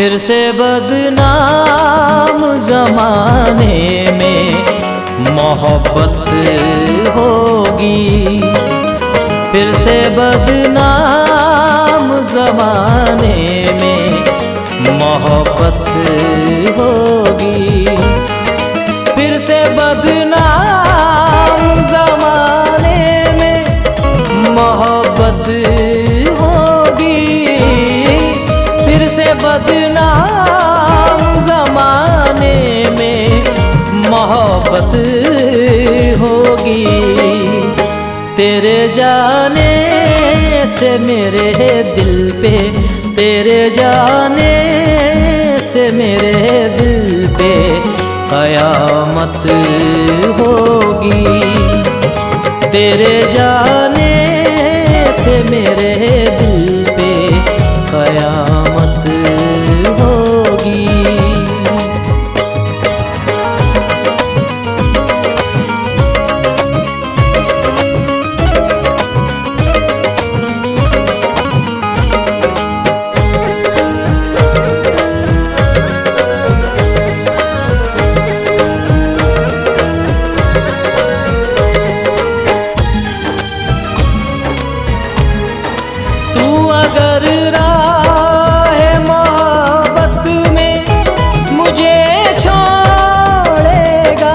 फिर से बदनाम जमाने में मोहब्बत होगी। फिर से बदनाम जमाने में मोहब्बत होगी। फिर से बदनाम जमाने में मोहब्बत होगी। फिर से बदनाम जमाने में मोहब्बत होगी। तेरे जाने से मेरे दिल पे, तेरे जाने से मेरे दिल पे कयामत होगी। तेरे जाने से मेरे दिल पे कयामत होगी। अगर राह मोहब्बत में मुझे छोड़ेगा,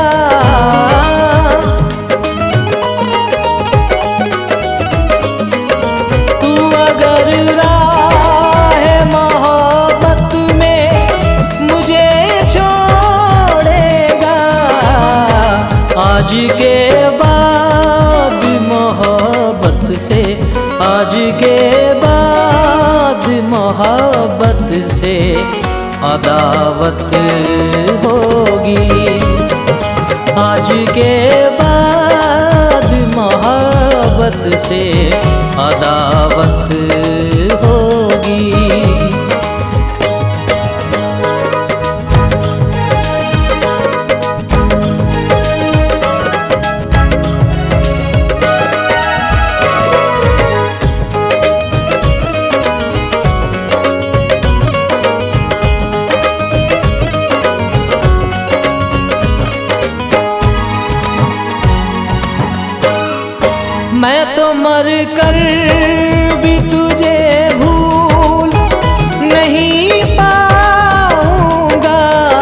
तू अगर राह मोहब्बत में मुझे छोड़ेगा, आज के बाद मोहब्बत से, आज के मोहब्बत से अदावत होगी। आज के बाद मोहब्बत से अदावत होगी। मैं तो मर कर भी तुझे भूल नहीं पाऊंगा।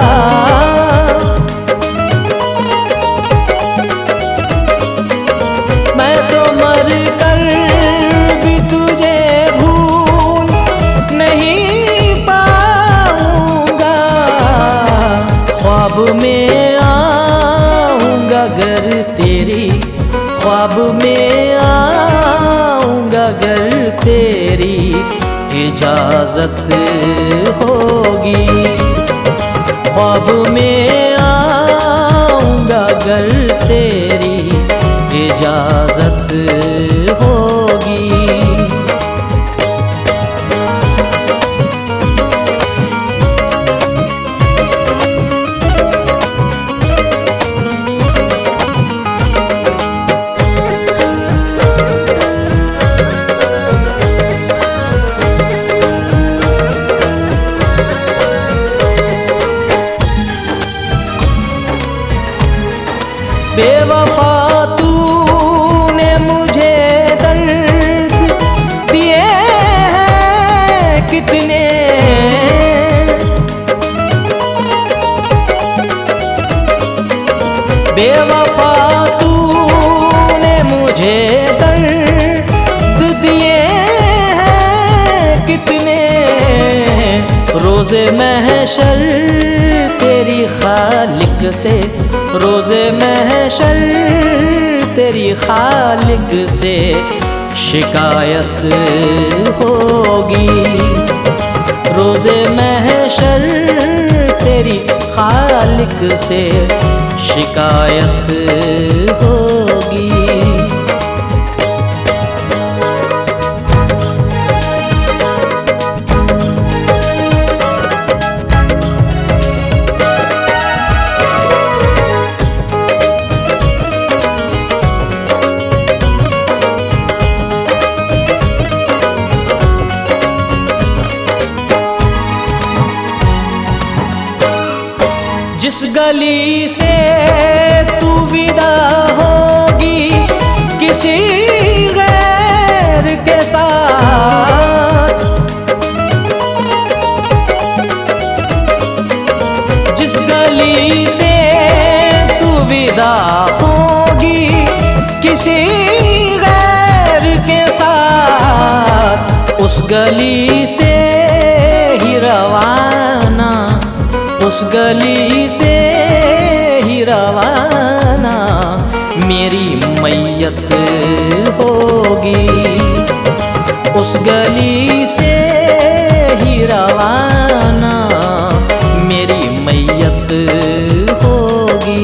मैं तो मर कर भी तुझे भूल नहीं पाऊंगा। ख्वाब में आऊंगा अगर तेरी, ख्वाब में आऊंगा अगर तेरी इजाजत होगी। ख्वाब में आऊंगा अगर तेरी इजाजत होगी। बेवफा तूने मुझे दर्द दिए हैं कितने, बेवफा तूने मुझे दर्द दिए हैं कितने। रोज़े महशर तेरी खालिक से, रोज़े महशर तेरी खालिक से शिकायत होगी। रोज़े महशर तेरी खालिक से शिकायत होगी। गली से तू विदा होगी किसी गैर के साथ, जिस गली से तू विदा होगी किसी गैर के साथ, उस गली से ही रवाना, उस गली से ही रवाना मेरी मैयत होगी, उस गली से ही रवाना मेरी मैयत होगी।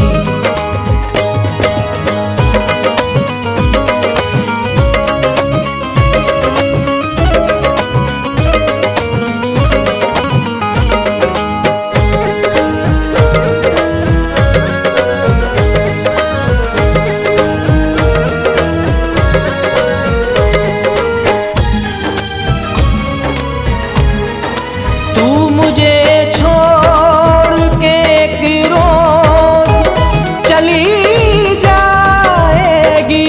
मुझे छोड़ के एक रोज चली जाएगी,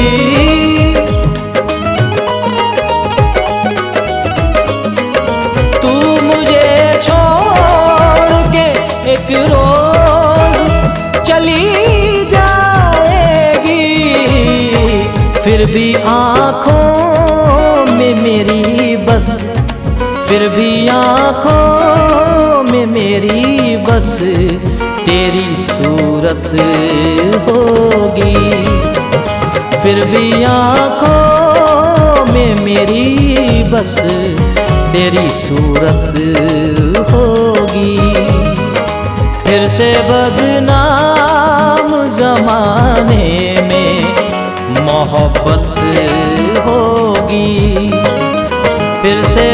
तू मुझे छोड़ के एक रोज चली जाएगी, फिर भी आँखों में मेरी बस, फिर भी आँखों में मेरी बस तेरी सूरत होगी, फिर भी आँखों में मेरी बस तेरी सूरत होगी। फिर से बदनाम ज़माने में मोहब्बत होगी, फिर से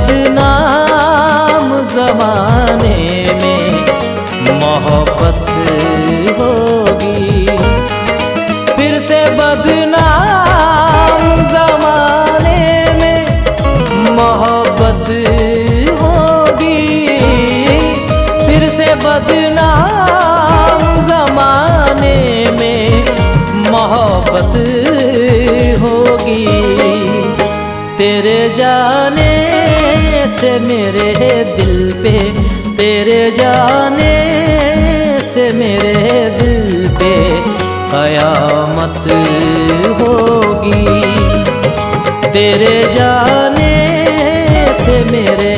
बदनाम ज़माने में मोहब्बत होगी, फिर से बदनाम ज़माने में मोहब्बत होगी, फिर से बदनाम ज़माने में मोहब्बत होगी। तेरे जाने से मेरे दिल पे, तेरे जाने से मेरे दिल पे क़यामत होगी, तेरे जाने से मेरे